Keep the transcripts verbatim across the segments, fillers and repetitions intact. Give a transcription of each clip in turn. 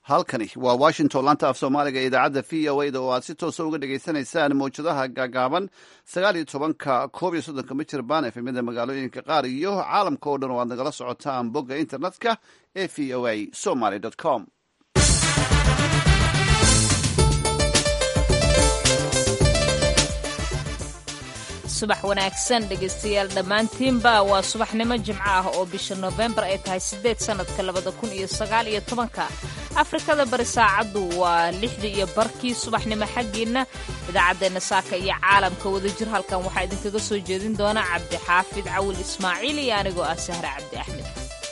halkani waa washington laanta af soomaaliga ee idaacadda v o a da oo aad si toosa uga dhagaysanaysaan mawjadaha gaagaaban sagaal iyo tobanka koob iyo soddonka mijirbaan efemyada magaalooyinka qaar iyo caalamka oo dhan oo aad nagala socotaan bogga internetka ee v o a somaly com. subax wanaagsan dhegaystayaal dhammaantiinba waa subaxnimo jimco ah oo bisha noofembar ay tahay siddeed sannadka labada kun iyo sagaal iyo tobanka afrikada bari saacaddu waa lixdii iyo barkii subaxnimo xaggiinna idaacaddeenna saaka iyo caalamka wadajir halkan waxaa idinkaga soo jeedin doona cabdixaafid cawil ismaaciil iyo anigoo ah sahre cabdi axmed.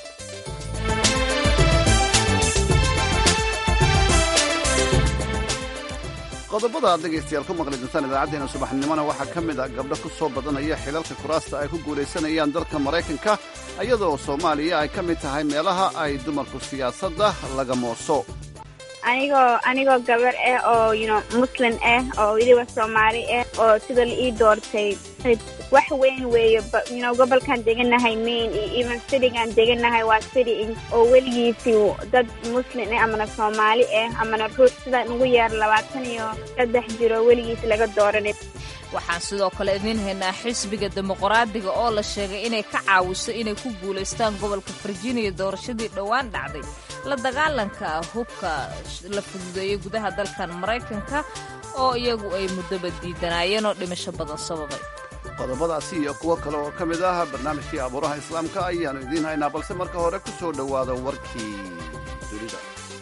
qodobada aad dhegaystayaal ku maqli doontaan idaacaddeenna subaxnimona waxaa ka mid a gabdho ku soo badanaya xilalka kuraasta ay ku guulaysanayaan dalka maraykanka iyadoo soomaaliya ay ka mid tahay meelaha ay dumarku siyaasadda laga mooso. anigoo anigoo gabar ah oo yno muslim ah oo weliba soomaali ah oo sida la ii doortay wax weyn weeye yno gobolkan deganahay main iyo even citygaan deganahay waa city oo weligiisii dad muslim ah amana soomaali ah amana ruux sidaan ugu yeer labaatan iyo saddex jiro weligiis laga dooranay. waxaan sidoo kale idiin haynaa xisbiga dimuqraadiga oo la sheegay inay ka caawiso inay ku guulaystaan gobolka virginia doorashadii dhowaan dhacday la dagaalanka hubka la fududeeyey gudaha dalkan maraykanka oo iyagu ay muddoba diidanaayeen oo dhimasho badan sababay. qodobadaasi iyo kuwo kale oo ka mid ah barnaamijkii abuuraha islaamka ayaannu idiin haynaa balse marka hore ku soo dhowaada warkii dunida.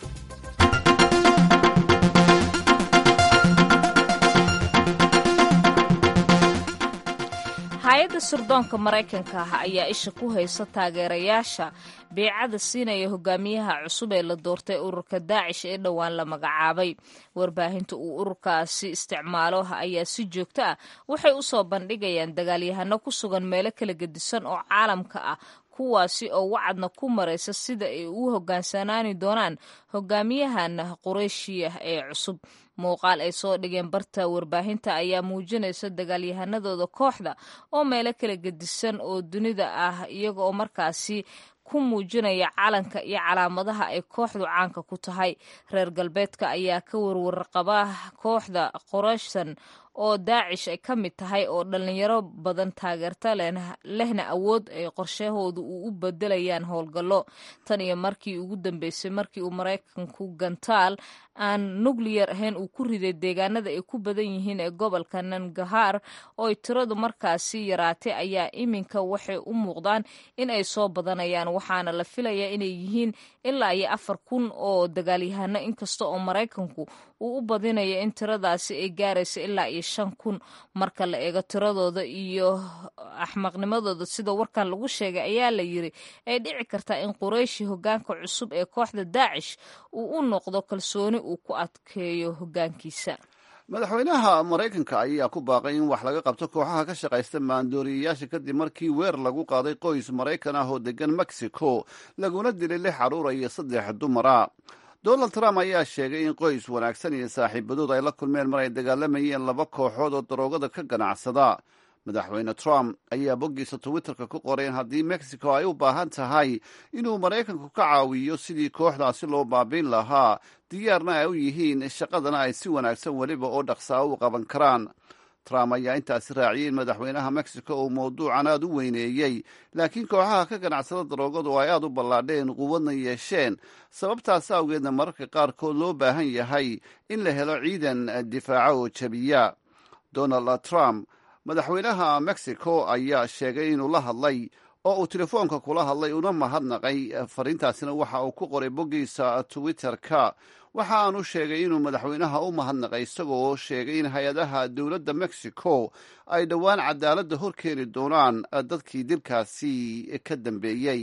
hay-adda sirdoonka maraykanka ah ayaa isha ku haysa taageerayaasha beecada siinaya hogaamiyaha cusub ee la doortay ururka daacish ee dhowaan la magacaabay. warbaahinta uu ururkaasi isticmaalo ayaa si joogto ah waxay u soo bandhigayaan dagaalyahano ku sugan meelo kala gedisan oo caalamka ah kuwaasi oo wacadna ku maraysa sida ay u hogaansanaani doonaan hogaamiyahan qureyshiya ee cusub. muuqaal ay soo dhigeen barta warbaahinta ayaa muujinaysa dagaalyahanadooda kooxda oo meelo kala gedisan oo dunida ah iyaga oo markaasi ku muujinaya calanka iyo calaamadaha ay kooxdu caanka ku tahay. reer galbeedka ayaa ka warwarqaba kooxda qorayshsan oo daacish ay ka mid tahay oo dhallinyaro badan taageerta lehna awood ay qorshahoodu uu u bedelayaan howlgallo. tan iyo markii ugu dambeysay markii uu maraykanku gantaal aan nucliyar ahayn uu ku riday deegaanada ay ku badan yihiin ee gobolka nangahaar oo ay tiradu markaasi yaraatay ayaa iminka waxay u muuqdaan in ay soo badanayaan waxaana la filayaa inay yihiin ilaa iyo afar kun oo dagaalyahano inkasta oo maraykanku uu u badinaya in tiradaasi ay gaaraysa ilaa iyo shan kun marka la eego tiradooda iyo axmaqnimadooda sida warkan lagu sheegay ayaa la yiri ay dhici kartaa in qurayshi hogaanka cusub ee kooxda daacish uu u noqdo kalsooni uu ku adkeeyo hogaankiisa. madaxweynaha maraykanka ayaa ku baaqay in wax laga qabto kooxaha ka shaqaysta maandooriyayaasha kadib markii weer lagu qaaday qoys maraykan ah oo degan mexico laguna dilay lix carruura iyo saddex dumara. donald trump ayaa sheegay in qoys wanaagsan iyo saaxiibadood ay la kulmeen mar ay dagaalamayeen laba kooxood oo daroogada ka ganacsada. madaxweyne trump ayaa boggiisa twitterka ku qoray in haddii mexico ay u baahan tahay inuu maraykanku ka caawiyo sidii kooxdaasi loo baabiin lahaa diyaarna ay u yihiin shaqadana ay si wanaagsan weliba oo dhaqsaa u qaban karaan. trump ayaa intaasi raaciyey in madaxweynaha mexico uu mawduucan aad u weyneeyey laakiin kooxaha ka ganacsada daroogadu ay aad u ballaadheen quwadna yeesheen sababtaas awgeedna mararka qaarkood loo baahan yahay in la helo ciidan difaaca oo jabiya. donald trump madaxweynaha mexico ayaa sheegay inuu la hadlay oo uu telefoonka kula hadlay una mahadnaqay fariintaasina waxa uu ku qoray boggiisa twitter-ka. waxa aanu sheegay inuu madaxweynaha u mahadnaqay isagoo sheegay in hay-adaha dowladda mexico ay dhowaan cadaaladda hor keeni doonaan dadkii dilkaasi ka dambeeyey.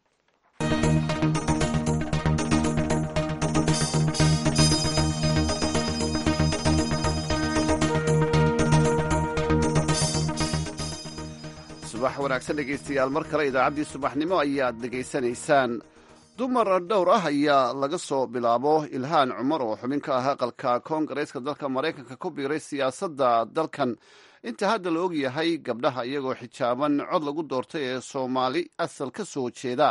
subax wanaagsan dhegaystayaal mar kale idaacaddii subaxnimo ayaad dhegaysanaysaan. dumar dhowr ah ayaa laga soo bilaabo ilhaan cumar oo xubin ka ah aqalka koongareeska dalka maraykanka ku biiray siyaasadda dalkan inta hadda la og yahay gabdhaha iyagoo xijaaban cod lagu doortay ee soomaali asal ka soo jeeda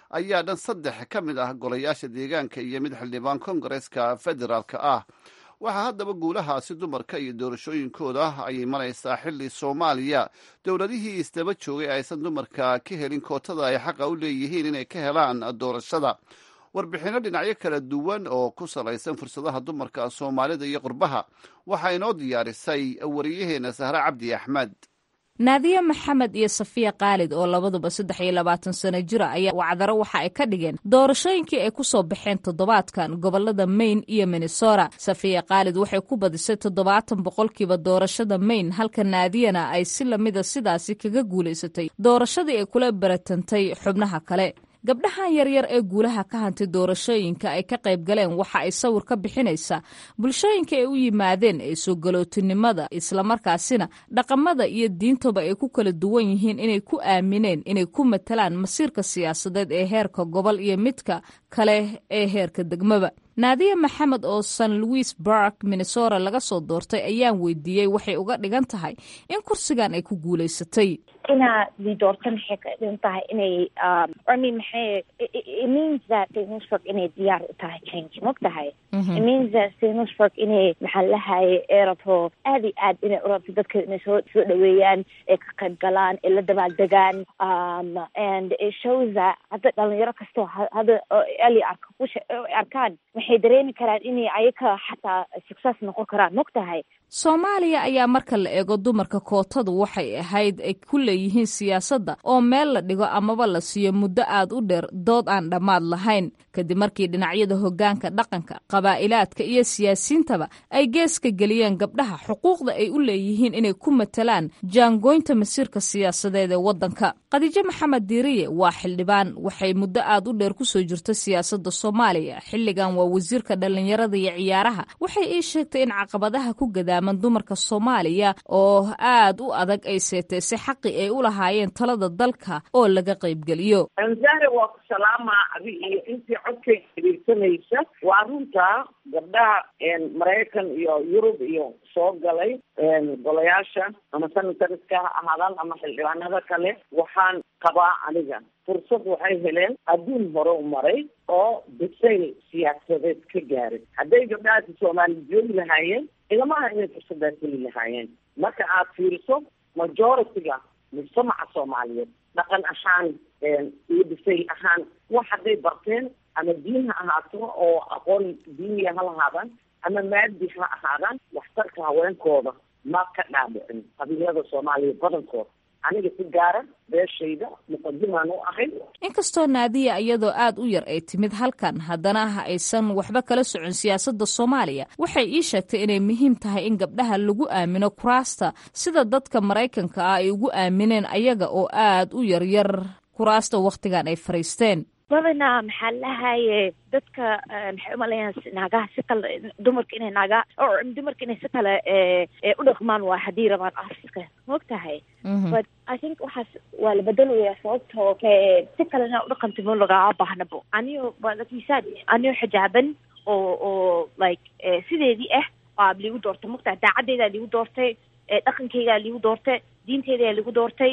ayaa dhan saddex ka mid ah golayaasha deegaanka iyo mid xildhibaan kongareska federaalka ah. waxaa haddaba guulahaasi dumarka iyo doorashooyinkooda ayay maraysaa xilli soomaaliya dowladihii isdaba joogay aysan dumarka ka helin kootada ay xaqa u leeyihiin inay ka helaan doorashada. warbixinno dhinacyo kala duwan oo ku salaysan fursadaha dumarka soomaalida iyo qurbaha waxaa inoo diyaarisay wariyaheena sahre cabdi axmed. naadiye maxamed iyo safiya khaalid oo labaduba saddex iyo labaatan sano jira ayaa wacdaro waxa ay ka dhigeen doorashooyinkii ay ku soo baxeen toddobaadkan gobolada Maine iyo Minnesota. safiya khaalid waxay ku badisay toddobaatan boqolkiiba doorashada Maine, halka naadiyana ay si lamida sidaasi kaga guulaysatay doorashadii ay kula baratantay xubnaha kale. gabdhahan yaryar ee guulaha ka hantay doorashooyinka ay ka qayb galeen waxa ay sawir ka bixinaysaa bulshooyinka ay u yimaadeen ee soo galootinimada, islamarkaasina dhaqamada iyo diintaba ay ku kala duwan yihiin inay ku aamineen inay ku matalaan masiirka siyaasadeed ee heerka gobol iyo midka kale ee heerka degmaba. naadiye maxamed oo San Louis Park, Minnesota laga soo doortay ayaan weydiiyey waxay uga dhigan tahay in kursigan ay ku guulaysatay. ina li doortan maxay ka dhigan tahay inay um I mean maxay it means that they must work inay diyaar u tahay change mogtahay. It means that they must work inay maxallahay erato aadi aad inay urabta dadka inay soo soo dhaweeyaan ee ka qayb galaan ee la dabaaldegaan um and it shows that hadda dhalinyaro kasto hadda ali arka ku arkaan waxay dareemi karaan inay ayaka xataa success noqon karaan mogtahay. Soomaaliya ayaa marka la eego dumarka kootadu waxay ahayd ay ku leeyihiin siyaasadda oo meel la dhigo amaba la siiyo muddo aad u dheer dood aan dhammaad lahayn kadib markii dhinacyada hoggaanka dhaqanka, qabaa'ilaadka iyo siyaasiyiintaba ay geeska geliyeen gabdhaha xuquuqda ay u leeyihiin inay ku matalaan jaangoynta masiirka siyaasadeed ee waddanka. Khadiijo Maxamed Diiriye waa xildhibaan, waxay muddo aad u dheer ku soo jirta siyaasadda Soomaaliya. Xilligan waa wasiirka dhalinyarada iyo ciyaaraha. Waxay ii sheegtay in caqabadaha ku gadaaman dumarka Soomaaliya oo aad u adag ay seetay si xaqi ay u lahaayeen talada dalka oo laga qaybgeliyo. anzaare waa ku salaama adi iyo intii codkay dhigsanaysa waa runta gabdhaha Mareykan iyo Yurub iyo soo galay golayaasha ama senatorska ahaadaan ama xildhibaanada kale waxaan qabaa aniga fursad waxay heleen adduun hore u maray oo bisayl siyaasadeed ka gaaray. hadday gabdhaha Soomaali joogi lahaayeen ilamaha inay fursadaas heli lahaayeen. marka aad fiiriso majority-ga mujtamaca Soomaaliyeed dhaqan ahaan iyo bisayl ahaan wax hadday barteen ama diin ha ahaato oo aqoon diiniya ha lahaadaan ama maadi ha ahaadaan waxtarka haweenkooda ma ka dhaadhicin qabiilada Soomaaliya badankooda. aniga si gaara beeshayda muqadimaan u ahay. inkastoo naadiya iyadoo aad u yar ay timid halkan haddana aysan waxba kala socon siyaasadda Soomaaliya, waxay ii sheegtay inay muhiim tahay in gabdhaha lagu aamino kuraasta sida dadka Mareykanka ah ay ugu aamineen ayaga oo aad u yar yar kuraasta waqtigan ay fariisteen. badanaa maxaa lahaye dadka maxay u maleeyaan naagaha si kale dumarka inay naaga oo dumarka inay si kale u dhaqmaan waa haddii rabaan afiska mogtahay. but I think waxaas waa la bedelayaa sababtoo si kalena u dhaqanto ma lagaa baahnabo. aniyo badakiisaad aniyo xijaaban oo oo like sideedii ah waa liigu doortay mogtahay, daacaddeeda liigu doortay, dhaqankeyga liigu doortay, diinteeda liigu doortay,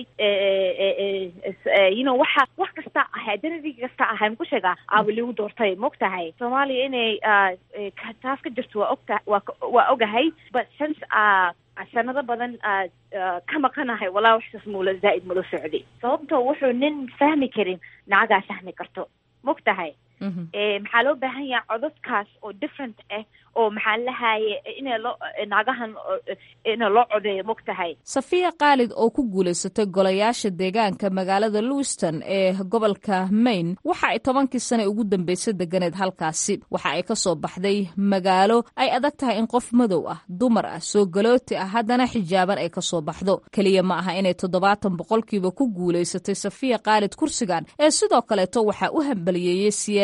you know waxa wax kasta ah daradiga kasta ah aan ku sheegaa aa liigu doortay mogtahay. Soomaaliya inay taas ka jirto waa ogta waa ogahay, but since uh sanado badan ka maqanahay walaa waxaas muula zaa'id mula socday sababtoo wuxuu nin fahmi karin naagaha fahmi karto mogtahay. maxaa loo baahan yahay codadkaas oo different ah oo maxaa lahaye inay loo naagahan inay loo codeeyo mogtahay. Safiya Khaalid oo ku guulaysatay golayaasha deegaanka magaalada Lewiston ee gobolka Maine waxa ay tobankii sano ugu dambeysay deganeed halkaasi. waxa ay ka soo baxday magaalo ay adag tahay in qof madow ah, dumar ah, soo galooti ah haddana xijaaban ay ka soo baxdo. kaliya ma aha inay toddobaatan boqolkiiba ku guulaysatay Safiya Khaalid kursigan ee sidoo kaleeto waxa u hambaliyeeyay siyaasi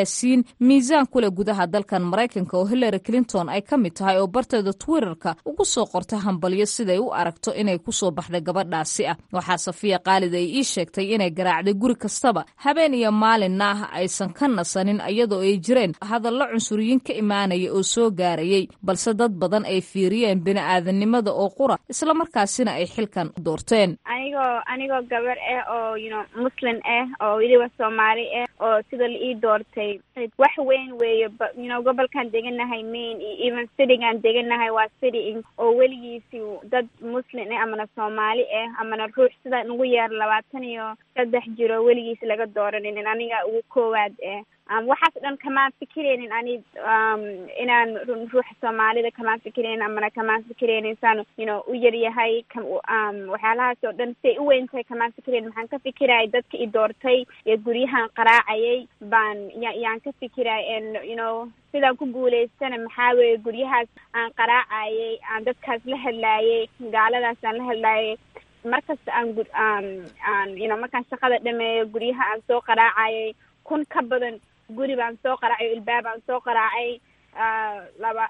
siyaasiyiin miisaan ku leh gudaha dalkan maraykanka oo Hillary Clinton ay ka mid tahay oo barteeda Twitterka ugu soo qortay hambalyo siday u aragto inay ku soo baxday gabadhaasi ah. waxaa Safiya Khaalid ay ii sheegtay inay garaacday guri kastaba habeen iyo maalinna aysan ka nasanin iyadoo ay jireen hadallo cunsuriyiin ka imaanaya oo soo gaarayay, balse dad badan ay fiiriyeen bini'aadanimada oo qura isla markaasina ay xilkan doorteen. anigoo anigoo gabar ah oo you know muslim ah oo weliba Soomaali ah oo sida la ii doortay wax weyn weeye, you know gobolkan deganahay Maine iyo even citygan deganahay waa city oo weligiisi dad muslim ah amana Soomaali ah amana ruux sida ugu yar labaatan iyo saddex jiro weligiis laga dooranin aniga ugu koowaad ah. Um, waxaas dhan kamaan fikireynin ani um, inaan ruuxa Soomaalida kamaan fikireynin amana kamaan fikireynin saan you know u yaryahay um, waxyaalahaas oo dhan say u weyntahay kamaan fikireynin. waxaan ka fikirayay dadka i doortay iyo guryahan qaraacayay baan yaan ka fikirayay and you know sidaan ku guulaystana maxaa weeye guryahaas aan qaraacayay aan dadkaas la hadlaayay gaaladaas aan la hadlaayay markasta aan um, aan you know markaan shaqada dhameeyo guryaha aan soo qaraacayay kun ka badan guri baan soo qaraacay ilbaab aan soo qaraacay laba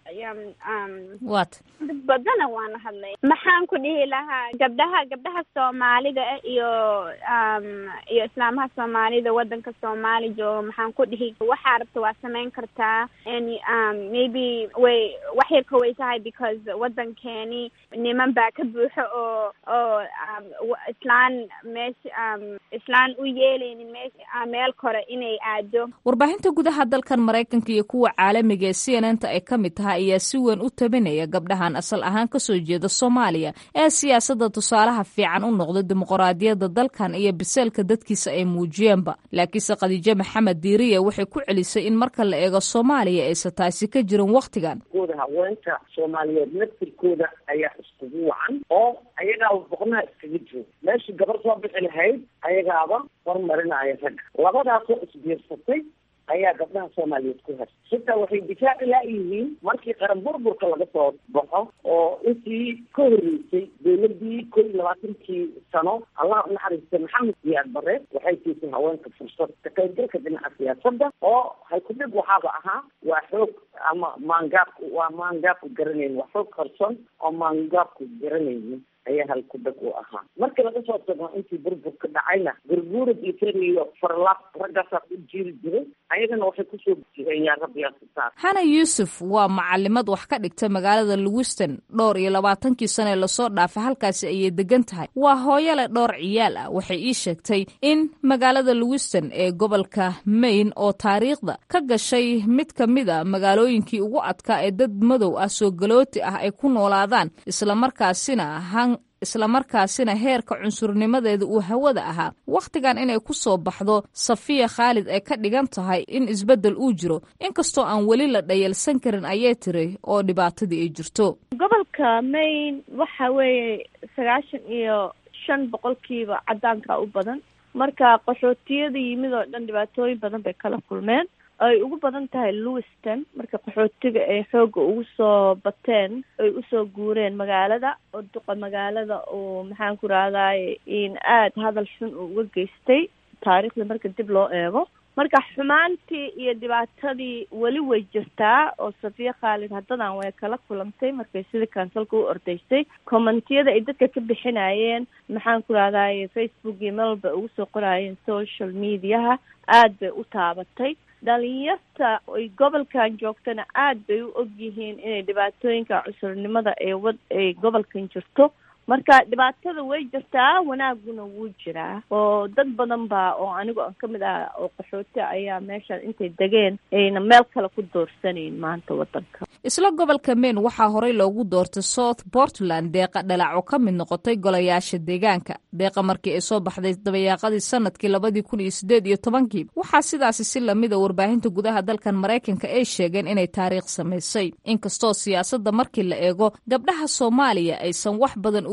what dad badana waan hadlay. maxaan ku dhihi lahaa gabdhaha gabdhaha Soomaalida iyo um iyo islaamaha Soomaalida wadanka Soomaali jooga maxaan ku dhihi waxa rabto waa sameyn kartaa and um maybe way wax yar ka way tahay because wadankeeni niman baa ka buuxo oo oo um, islaan meesh um, islaan u yeelaynin meesh meel kore inay aado. warbaahinta gudaha dalkan Maraykanka iyo kuwa caalamiga ee C N N ta ay ka mid tahay ayaa si weyn u tabinaya gabdhahan asal ahaan ka soo jeeda Soomaaliya ee siyaasadda tusaalaha fiican u noqday dimuqraadiyadda dalkan iyo biseelka dadkiisa ay muujiyeenba. laakiinse Khadiija Maxamed Diiriye waxay ku celisay in marka la eego Soomaaliya aysan taasi ka jirin waqtigan. kooda haweenka Soomaaliyeed naftirkooda ayaa iskugu wacan oo ayagaa boqonaha iskaga jiro meeshii gabar soo bixi lahayd ayagaaba hormarinaya rag labadaasoo isbiirsatay ayaa gabdhaha Soomaaliyeed ku has xitaa waxay difaaci laayihiin markii qaran burburka laga soo baxo oo intii ka horreysay dowladii kow iyo labaatankii sano allah u naxariistay Maxamed Siyaad Barre waxay siisay haweenka fursad ka qaybgalka dhinaca siyaasadda oo hay ku dhig waxaaba ahaa waa xoog ama maangaabku waa maangaabku garanayn waa xoog qarsoon oo maangaabku garanayn ayaa halku dhag u ahaa. markii laga soo tago intii burburka dhacayna gurguurad iyo tiriyo farlaaq raggaasaa u jiri jiray ayagana waxay kusoo jireen yaa rabbi yaa sitaa. Hana Yuusuf waa macalimad wax ka dhigta magaalada Lewiston dhowr iyo labaatankii sano ee lasoo dhaafay halkaasi ayay degan tahay. waa hooyo leh dhowr ciyaal ah. waxay ii sheegtay in magaalada Lewiston ee gobolka Maine oo taariikhda ka gashay mid ka mid a magaalooyinkii ugu adkaa ee dad madow ah soo galooti ah ay ku noolaadaan isla markaasina han isla markaasina heerka cunsurnimadeeda uu hawada ahaa. wakhtigan inay ku soo baxdo Safiya Khaalid ay ka dhigan tahay in isbeddel uu jiro inkastoo aan weli la dhayalsan karin ayay tiri oo dhibaatadii ay jirto. gobolka Maine waxa weeye sagaashan iyo shan boqolkiiba cadaanka u badan marka qaxootiyada yimid oo dhan dhibaatooyin badan bay kala kulmeen ay ugu badan tahay Lewiston marka qaxootiga ay xooga ugu soo bateen ay usoo guureen magaalada oo duqa magaalada oo maxaan ku raadayay in aad hadal xun uga geystay taariikhda marka dib loo eego marka xumaantii iyo dhibaatadii weli way jirtaa oo Safiya Khaalid haddadan way kala kulantay markay sida kansalka u ordaysay commentiyada ay dadka ka bixinayeen maxaan ku raadayay Facebook iyo melba ugu soo qorayeen social mediaha aad bay u taabatay. dhalinyarta ay gobolkan joogtana aad bay u og yihiin inay dhibaatooyinka cusurnimada ee wad ay gobolkan jirto marka dhibaatada way jirtaa wanaaguna wuu jiraa oo dad badan baa oo anigu aan kamid ah oo qaxooti ayaa meeshaan intay degeen ayna meel kale ku doorsanayn maanta wadanka. isla gobolka Maine waxaa horey loogu doortay South Portland deeqa dhalac oo ka mid noqotay golayaasha deegaanka. deeqa markii ay soo baxday dabayaaqadii sanadkii labadii kun iyo sideed iyo tobankii waxaa sidaasi si lamid a warbaahinta gudaha dalkan Maraykanka ay sheegeen inay taariikh samaysay inkastoo siyaasadda markii la eego gabdhaha Soomaaliya aysan wax badan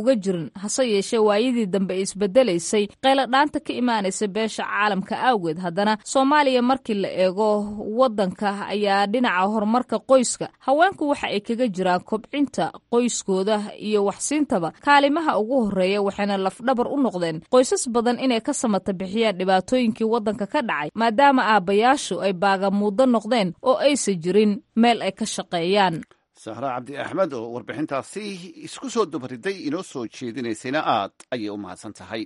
uga jirin hase yeeshee waayadii dambe ay isbedelaysay qayladhaanta ka imaanaysa beesha caalamka awgeed haddana soomaaliya markii la eego waddanka ayaa dhinaca horumarka qoyska haweenku waxa ay kaga jiraan kobcinta qoyskooda iyo waxsiintaba kaalimaha ugu horreeya waxayna lafdhabar u noqdeen qoysas badan inay ka samata bixiyaan dhibaatooyinkii waddanka ka dhacay maadaama aabbayaashu ay baagamuuddo noqdeen oo aysan jirin meel ay ka shaqeeyaan sahra cabdi axmed oo warbixintaasi isku soo dabariday inoo soo jeedinaysayna aad ayay u mahadsan tahay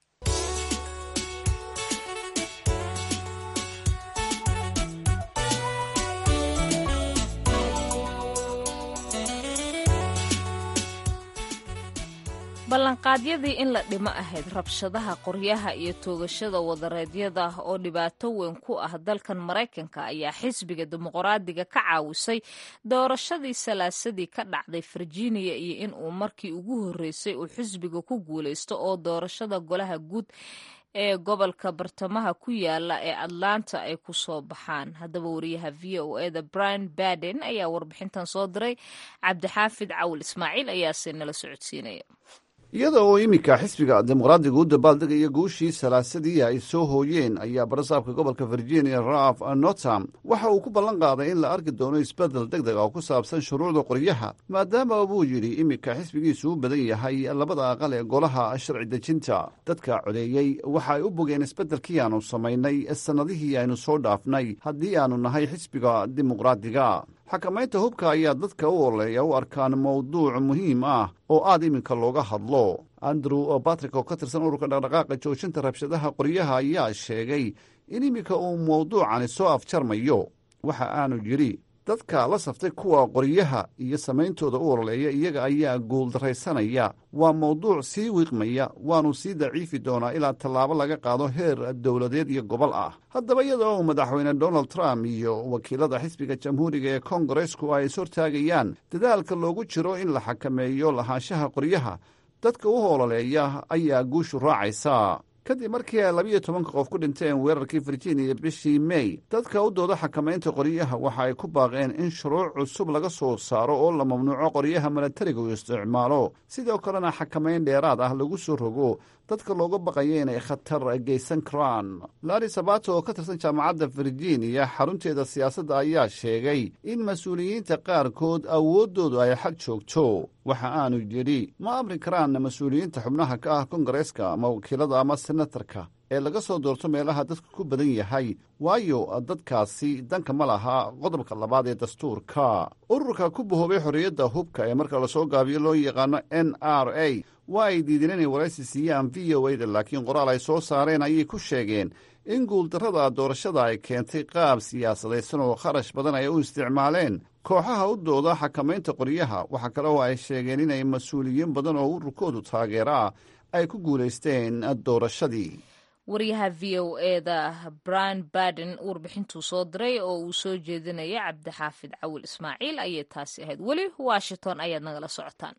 ballanqaadyadii in la dhimo ahayd rabshadaha qoryaha iyo toogashada wadareedyada oo dhibaato weyn ku ah dalkan maraykanka ayaa xisbiga dimuqraadiga ka caawisay doorashadii salaasadii ka dhacday virginia iyo in uu markii ugu horreysay uu xisbiga ku guulaysto oo doorashada golaha guud ee gobolka bartamaha ku yaala ee atlanta ay ku soo baxaan haddaba wariyaha v o eda brian baden ayaa warbixintan soo diray cabdixaafid cawil ismaaciil ayaase nala socodsiinaya iyada oo iminka xisbiga dimuqraadiga u dabaaldegaya guushii salaasadii ay soo hooyeen ayaa barasaabka gobolka virginia ralph northam waxa uu ku ballan qaaday in la arki doono isbeddel deg deg oo ku saabsan shuruucda qoryaha maadaama buu yidhi iminka xisbigiisu u badan yahay labada aqal ee golaha sharci dejinta dadka codeeyey waxa ay u bogeen isbeddelkii aanu samaynay sannadihii aynu soo dhaafnay haddii aanu nahay xisbiga dimuqraadiga xakamaynta hubka ayaa dadka u ololeeya u arkaan mawduuc muhiim ah oo aad iminka looga hadlo andrew batrick oo ka tirsan ururka dhaqdhaqaaqa joojinta rabshadaha qoryaha ayaa sheegay in iminka uu mawduucani soo afjarmayo waxa aanu yidhi dadka la saftay kuwa qoryaha iyo samayntooda u ololeeya iyaga ayaa guuldarraysanaya waa mawduuc sii wiiqmaya waanu sii daciifi doonaa ilaa tallaabo laga qaado heer dowladeed iyo gobol ah haddaba iyada oo madaxweyne donald trump iyo wakiilada xisbiga jamhuuriga ee kongaresku ay ishortaagayaan dadaalka loogu jiro in la xakameeyo lahaanshaha qoryaha dadka u ololeeya ayaa guushu raacaysa kadib markii ay labiyo tobanka qof ku dhinteen weerarkii virginia bishii may dadka u dooda xakamaynta qoryaha waxa ay ku baaqeen in shuruuc cusub laga soo saaro oo la mamnuuco qoryaha milatariga uu isticmaalo sidoo kalena xakamayn dheeraad ah lagu soo rogo dadka looga baqaya inay khatar geysan karaan larry sabato oo ka tirsan jaamacadda virginia xarunteeda siyaasadda ayaa sheegay in mas-uuliyiinta qaarkood awooddoodu ay xad joogto waxa aanu yidhi ma amri karaan mas-uuliyiinta xubnaha ka ah kongareska ama wakiilada ama senatarka ee laga soo doorto meelaha dadka ku badan yahay waayo dadkaasi danka ma laha qodobka labaad ee dastuurka ururka ku bahoobay xorriyadda hubka ee marka lasoo gaabiyo loo yaqaano n r a waa ay diideen inay waraysi siiyaan v o a-da laakiin qoraal ay soo saareen ayay ku sheegeen in guuldarrada doorashada ay keentay qaab siyaasadaysan oo kharash badan ay u isticmaaleen kooxaha u dooda xakamaynta qoryaha waxaa kale oo ay sheegeen inay mas-uuliyiin badan oo ururkoodu taageera ay ku guulaysteen doorashadii waryaha v o eda brian baden warbixintuu soo diray oo uu soo jeedinaya cabdixaafid cawil ismaaciil ayay taasi ahayd weli washington ayaad nagala socotaan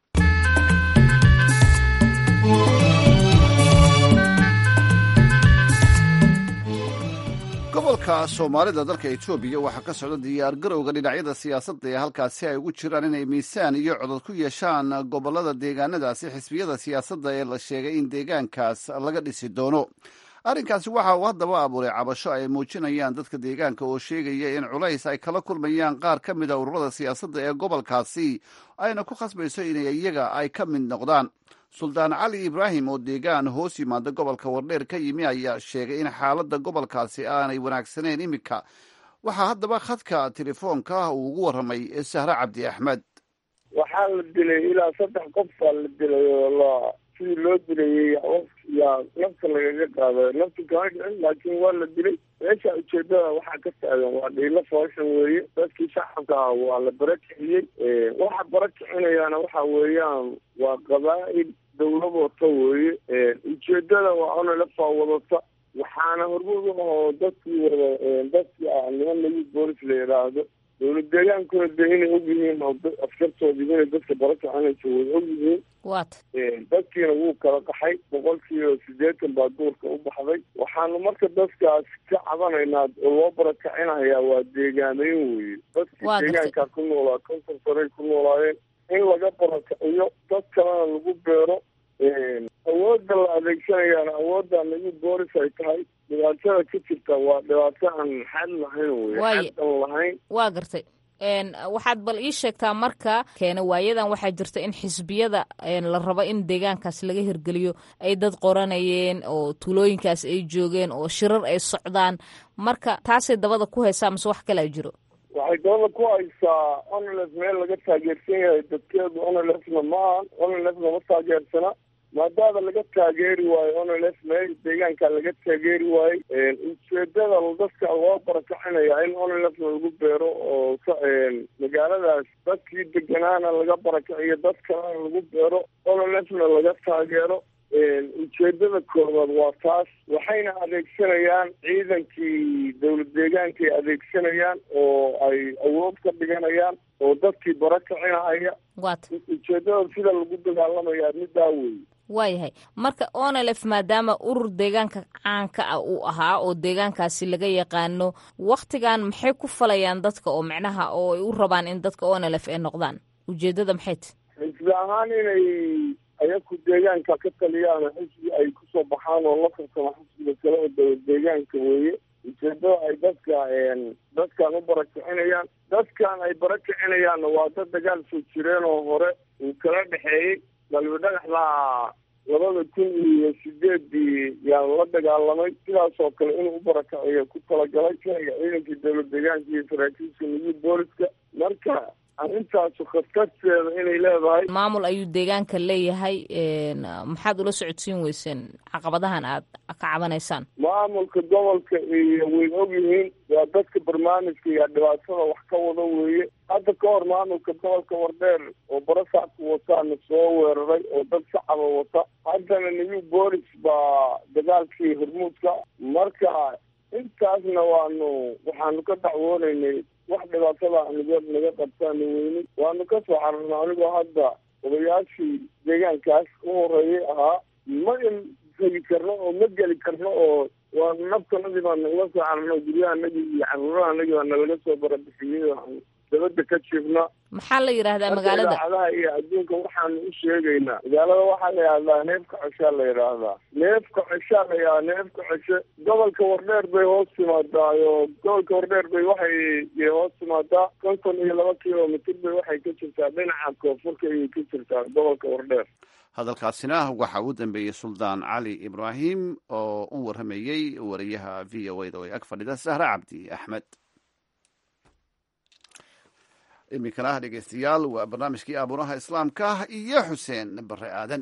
gobolka soomaalida dalka etoobiya waxaa ka socda diyaargarowga dhinacyada siyaasadda ee halkaasi ay ugu jiraan inay miisaan iyo codod ku yeeshaan gobollada deegaanadaasi xisbiyada siyaasadda ee la sheegay in deegaankaas laga dhisi doono arrinkaasi waxa uu haddaba abuuray cabasho ay muujinayaan dadka deegaanka oo sheegaya in culays ay kala kulmayaan qaar ka mid a ururada siyaasadda ee gobolkaasi ayna ku khasbayso inay iyaga ay ka mid noqdaan suldaan cali ibraahim oo deegaan hoos yimaada gobolka wardheer ka yimi ayaa sheegay in xaaladda gobolkaasi aanay wanaagsaneyn iminka waxaa haddaba khadka telefoonka uu ugu warramay sahre cabdi axmed waxaa la dilay ilaa saddex qof baa la dilay oo la sidii loo dilayay yaa nafta lagaga qaado nafta kama dhicin laakiin waa la dilay meesha ujeedada waxaa ka taagan waa dhiilo fooshan weeye dadkii shacabka ah waa la barakiciyey waxa barakicinayaana waxa weeyaan waa qabaa'il dawlad wata weeye ujeedada waa onalafaa wadata waxaana hormuud u ahoo dadkii wada dadkii ah niman lagu boolis la yidhaahdo dawlad deegaankooda de inay og yihiin oo askartoodii inay dadka barakicinaysa way og yihiin wat dadkiina wuu kala qaxay boqolkiiba siddeetan baa duurka u baxday waxaanu marka dadkaas ka cabanaynaa oo loo barakicinayaa waa deegaameyn weeye dadkii deegaankaa ku noolaa konton saray ku noolaayeen in laga barakiciyo dad kalena lagu beero awoodda la adeegsanayaana awoodda nagu booris ay tahay dhibaatada ka jirta waa dhibaato aan xad lahayn wey xad aan lahayn waa gartay waxaad bal ii sheegtaa marka keena waayadan waxaa jirta in xisbiyada la rabo in deegaankaas laga hirgeliyo ay dad qoranayeen oo tuulooyinkaas ay joogeen oo shirar ay socdaan marka taasay dabada ku haysaa mase wax kalaa jiro waxay dabada ku haysaa onles meel laga taageersan yahay dadkeedu onlesna maaha onlesna ma taageersana maadaama laga taageeri waayo onles meel deegaanka laga taageeri waayo ujeedada dadka loo barakacinaya in onlesna lagu beero oo magaaladaas dadkii deganaana laga barakiciyo dad kalena lagu beero onlesna laga taageero ujeedada koowaad waa taas waxayna adeegsanayaan ciidankii dowlad deegaankaay adeegsanayaan oo ay awood ka dhiganayaan oo dadkii barakacinahaya ujeedada sida lagu dagaalamayaa midaa weeye waayahay marka onlf maadaama urur deegaanka caanka ah uu ahaa oo deegaankaasi laga yaqaano waktigan maxay ku falayaan dadka oo micnaha oo ay u rabaan in dadka onlf ay noqdaan ujeedada maxay ti xisbi ahaan inay ayaku deegaanka ka taliyaan xisbi ay kusoo baxaan oo la karsamo xisbiga kale oo dowlad deegaanka weeye ujeedada ay dadka dadkan u barakicinayaan dadkan ay barakicinayaanna waa dad dagaal soo jireen oo hore uu kala dhexeeyey galbi dhagaxdaa labada kun iyo sideedii yaan la dagaalamay sidaas oo kale inuu u barakiciyo ku talagalay kenya ciidankii dowlad deegaanka iyo saraakiisha new booliska marka arrintaasu khatarteeda inay leedahay maamul ayuu deegaanka leeyahay maxaad ula socodsiin weyseen caqabadahan aad ka cabanaysaan maamulka gobolka iyo way og yihiin waa dadka barnaamijka iyo dhibaatada wax ka wada weeye hadda ka hor maamulka gobolka wardheer oo barasaabka wataana soo weeraray oo dad shacaba wata haddana new bolis baa dagaalkii hormuudka marka intaasna waanu waxaanu ka dacwoonaynay wax dhibaatada naga naga qabtaana weyni waanu ka soo cararna anigoo hadda odayaashii deegaankaas u horeeyay ahaa ma tegi karno oo ma geli karno oo waa naftanadii baa nagala soo cararno guryahanagii iyo caruurahanagii baa nalaga soo barabixiyey dabada ka jiifna maxaa la yidhaahdaa magaalada idaacadaha iyo adduunka waxaanu u sheegaynaa magaalada waxaa la yidhahdaa neefka ceshaa la yidhaahdaa neefka ceshaa la yidhahdaa neefka ceshe gobolka wardheer bay hoos timaadaayo gobolka wardheer bay waxay hoos timaadaa konton iyo laba kilomitr bay waxay ka jirtaa dhinaca koonfurka ayay ka jirtaa gobolka wardheer hadalkaasina waxa uu dambeeyey suldaan cali ibraahim oo u warramayey wariyaha v o eda oo ay ag fadhida sahre cabdi axmed iminkana dhegeystayaal waa barnaamijkii aabuuraha islaamka iyo xuseen bare aadan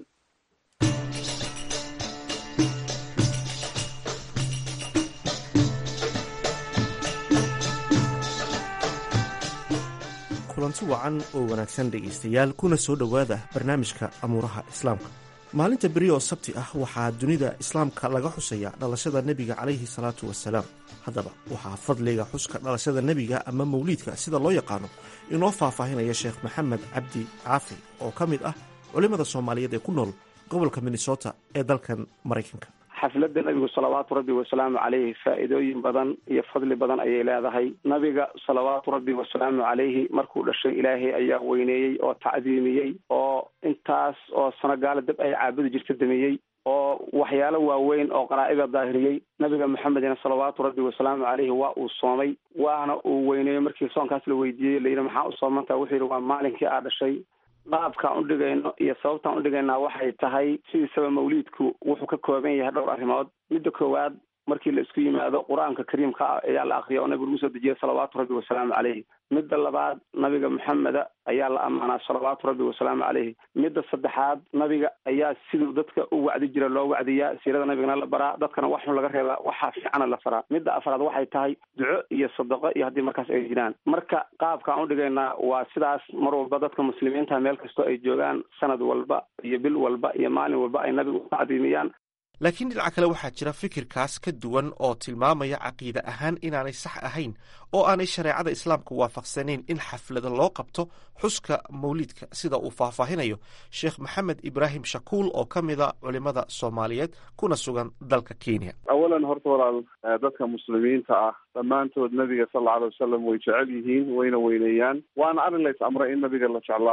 kulanti wacan oo wanaagsan dhegaystayaal kuna soo dhowaada barnaamijka amuuraha islaamka maalinta beri oo sabti ah waxaa dunida islaamka laga xusaya dhalashada nebiga calayhi salaatu wasalaam haddaba waxaa fadliga xuska dhalashada nebiga ama mawliidka sida loo yaqaano inoo faahfaahinaya sheekh maxamed cabdi caafi oo ka mid ah culimmada soomaaliyeed ee ku nool gobolka minnesota ee dalkan maraykanka xafladda nabigu salawaatu rabbi wasalaamu caleyhi faa'iidooyin badan iyo fadli badan ayay leedahay nabiga salawaatu rabbi wasalaamu caleyhi markuu dhashay ilaahay ayaa weyneeyey oo tacdiimiyey oo intaas oo sano gaala dab ay caabudi jirta damiyey oo waxyaalo waaweyn oo qaraa'ida daahiriyey nabiga maxamedina salawaatu rabbi wasalaamu caleyhi waa uu soomay waana uu weyneeyey markii soonkaas la weydiiyey layidhi maxaa u soomantaa wuxuu yidhi waa maalinkii aa dhashay qaabkaan udhigayno iyo sababtaan udhigaynaa waxay tahay sidiisaba mawliidku wuxuu ka kooban yahay dhowr arrimood midda koowaad markii la isku yimaado qur-aanka kariimka ah ayaa la akriya oo nabiga lagu soo dejiyay salawaatu rabbi wasalaamu caleyhi midda labaad nabiga maxameda ayaa la ammaanaa salawaatu rabbi wasalaamu caleyhi midda saddexaad nabiga ayaa siduu dadka u wacdi jira loo wacdiyaa siirada nabigana la baraa dadkana wax xun laga reebaa waxaa fiicana la faraa midda afraad waxay tahay duco iyo sadaqo iyo haddii markaas ay jiraan marka qaabkaan udhigaynaa waa sidaas mar walba dadka muslimiinta meel kastoo ay joogaan sanad walba iyo bil walba iyo maalin walba ay nabiga u tacdiimiyaan laakiin dhinaca kale waxaa jira fikirkaas ka duwan oo tilmaamaya caqiide ahaan inaanay sax ahayn oo aanay shareecada islaamka waafaqsanayn in xaflada loo qabto xuska mawliidka sida uu faahfaahinayo sheekh maxamed ibraahim shakuul oo ka mida culimada soomaaliyeed kuna sugan dalka kenya awalan horta walaal dadka muslimiinta ah dhammaantood nabiga sal alla alay wasalam way jecel yihiin wayna weyneeyaan waana arrin lays amray in nabiga la jeclaado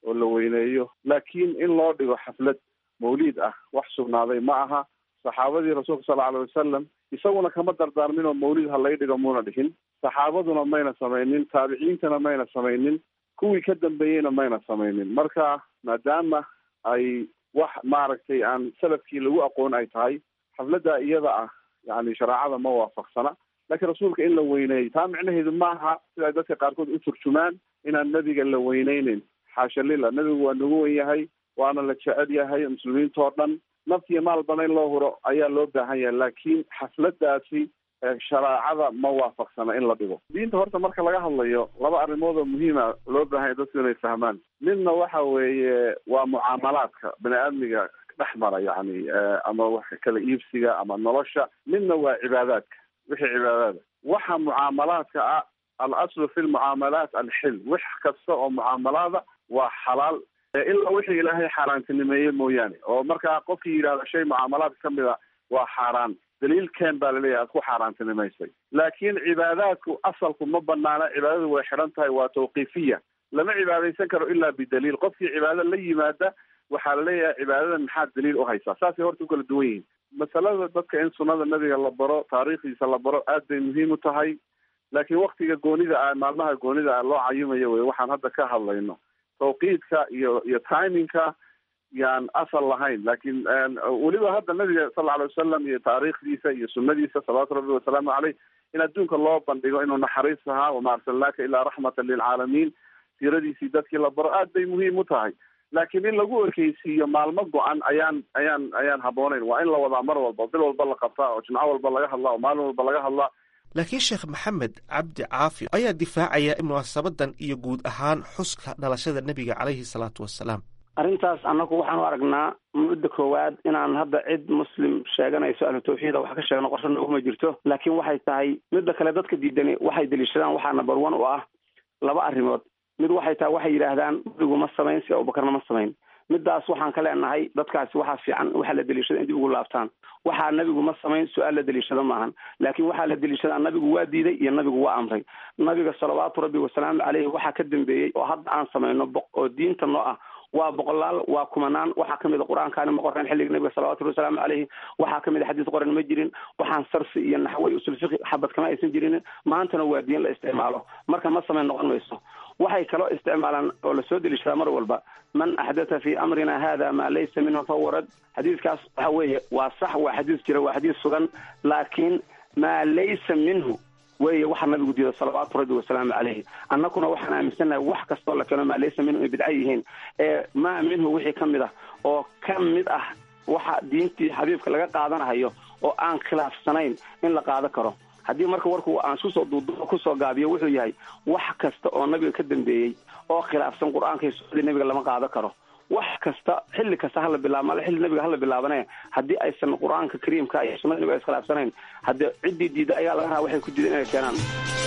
oo la weyneeyo, laakiin in loo dhigo xaflad mawliid ah wax sugnaaday ma aha. saxaabadii rasuulka sala alay wasalam isaguna kama dardaarmin oo mawlid ha lay dhigo muuna dhihin, saxaabaduna mayna samaynin, taabiciintana mayna samaynin, kuwii ka dambeeyeyna mayna samaynin. marka maadaama ay wax maaragtay aan salafkii lagu aqoon ay tahay, xafladda iyada ah yani shareecada ma waafaqsana. laakiin rasuulka in la weyneeyo taa micnaheedu maaha sida ay dadka qaarkood u turjumaan inaan nebiga la weyneyneyn. xaasha lila, nebigu waa nagu wen yahay, waana la jecel yahay muslimiintao dhan, naftiyo maalbana in loo huro ayaa loo baahan yahay. laakiin xafladaasi shareecada ma waafaqsana in la dhigo. diinta horta marka laga hadlayo laba arrimood oo muhiima loo baahan yahay dadku inay fahmaan. midna waxa weeye waa mucaamalaadka bani aadmiga dhex mara, yani ama wax kala iibsiga ama nolosha. midna waa cibaadaadka, wixii cibaadada. waxa mucaamalaadka ah, al-aslu fi lmucaamalaat alxil. wax kasta oo mucaamalaada waa xalaal ilaa wixii ilaahay xaaraantinimeeye mooyaane. oo markaa qofkii yidhahda shay mucaamalaadka kamid a waa xaaraan, daliil keen baa laleeyahay aad ku xaaraantinimaysay. laakiin cibaadaadku asalku ma banaana, cibaadadu way xidhan tahay, waa tawqiifiya. lama cibaadaysan karo ilaa bidaliil. qofkii cibaado la yimaada waxaa laleeyahay cibaadadan maxaad daliil u haysaa. saasay horta u kala duwan yihiin. masalada dadka in sunada nebiga la baro, taariikhdiisa la baro, aad bay muhiim u tahay. laakiin waktiga goonida ah, maalmaha goonida ah loo cayumayo wey waxaan hadda ka hadlayno. tawqiidka iyo iyo timingka yaan asal lahayn. laakiin weliba hadda nabiga sal alay wasalam iyo taariikhdiisa iyo sunadiisa salawaatu rabbi wasalaamu caleyh in adduunka loo bandhigo inuu naxariis ahaa, wama arsalnaaka ilaa raxmatan lilcaalamiin. siiradiisii dadkii la baro aad bay muhiim u tahay. laakiin in lagu ekeysiiyo maalmo go-an ayaan ayaan ayaan habbooneyn. waa in la wadaa mar walba, bil walba la qabtaa, oo jimco walba laga hadlaa, oo maalin walba laga hadlaa. laakiin sheekh maxamed cabdi caafi ayaa difaacaya munaasabadan iyo guud ahaan xuska dhalashada nebiga caleyhi salaatu wasalaam. arrintaas annagu waxaan u aragnaa muddo koowaad inaan hadda cid muslim sheeganayso ahlu tawxiida wax ka sheegno qorsho nooguma jirto. laakiin waxay tahay midda kale dadka diidani waxay deliishadaan waxaa number one u ah laba arrimood. mid waxay tahay waxay yidhaahdaan nebigu ma samayn si abubakarna ma samayn. midaas waxaan ka leenahay dadkaasi waxaa fiican waxaa la deliishada in dib ugu laabtaan. waxaa nabigu ma samayn su-aal la deliishado maahan, laakiin waxaa la deliishadaa nabigu waa diiday iyo nabigu waa amray. nabiga salawaatu rabbi wasalaamu caleyhi waxaa ka dambeeyey oo hadda aan samayno oo diinta noo ah waa boqolaal, waa kumanaan. waxaa kamid a qur-aankaani ma qoreen xilliga nabiga salawatu rabbi wasalaamu caleyhi. waxaa kamid a xadiis qoran ma jirin. waxaan sarsi iyo naxwe usul fiqi xabad kama aysan jirin. maantana waa diin la isticmaalo, marka ma samayn noqon mayso. waxay kaloo isticmaalaan oo lasoo deliishadaa mar walba man axdatha fi amrina hada maa laysa minhu fahuwa rad. xadiiskaas waxa weeye waa sax, waa xadiis jira, waa xadiis sugan, laakiin maa laysa minhu weeye waxa nabigu diido salawaatu rabbi wasalaamu caleyhi. annaguna waxaan aaminsannahay wax kastoo la keeno maa laysa minhu ay bidca yihiin. ee maa minhu wixii ka mid ah oo ka mid ah waxa diintii xabiibka laga qaadanahayo oo aan khilaafsanayn in la qaado karo. haddii marka warku aan kusoo duuduo kusoo gaabiyo wuxuu yahay wax kasta oo nabiga ka dambeeyey oo khilaafsan qur-aanka iyo sunnadii nabiga lama qaado karo. wax kasta xilli kasta hala bilaab male xilli nabiga hala bilaabane haddii aysan qur-aanka kariimka iyo sunnada nabiga iskhilaafsanayn, haddii ciddii diida ayaa laga rabaa waxay ku diidan inay keenaan.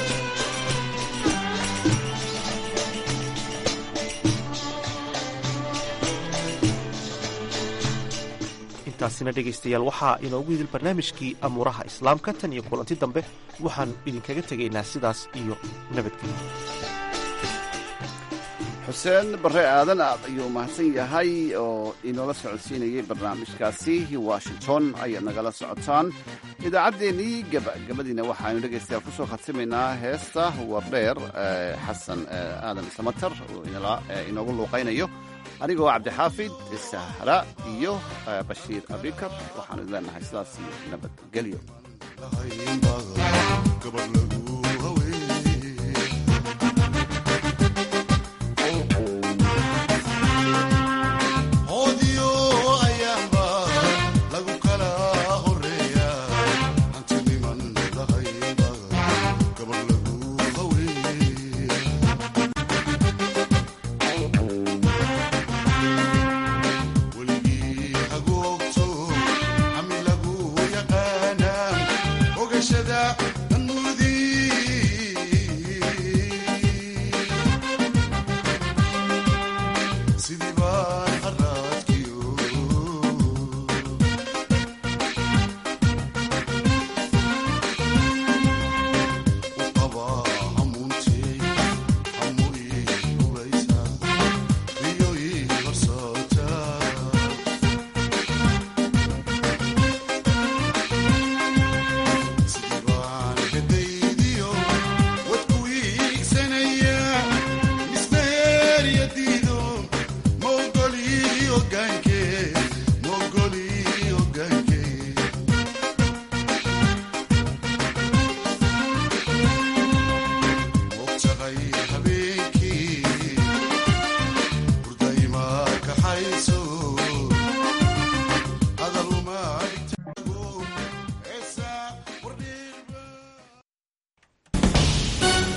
taasina dhegaystayaal waxaa inoogu yidil barnaamijkii amuuraha islaamka. tan iyo kulanti dambe waxaan idinkaga tegaynaa sidaas iyo nabadgelyo. xuseen barre aadan aad ayuu mahadsan yahay oo inoola socodsiinayay barnaamijkaasi. washington ayaad nagala socotaan. idaacaddeenii gabagabadiina waxaaynu dhegaystayaal ku soo khatimaynaa heesta wardheer xasan aadan samatar oo inoogu luuqaynayo. anigoo cabdixaafid sahra iyo bashiir abikar waxaanu idin leenahay sidaas iyo nabadgelyo.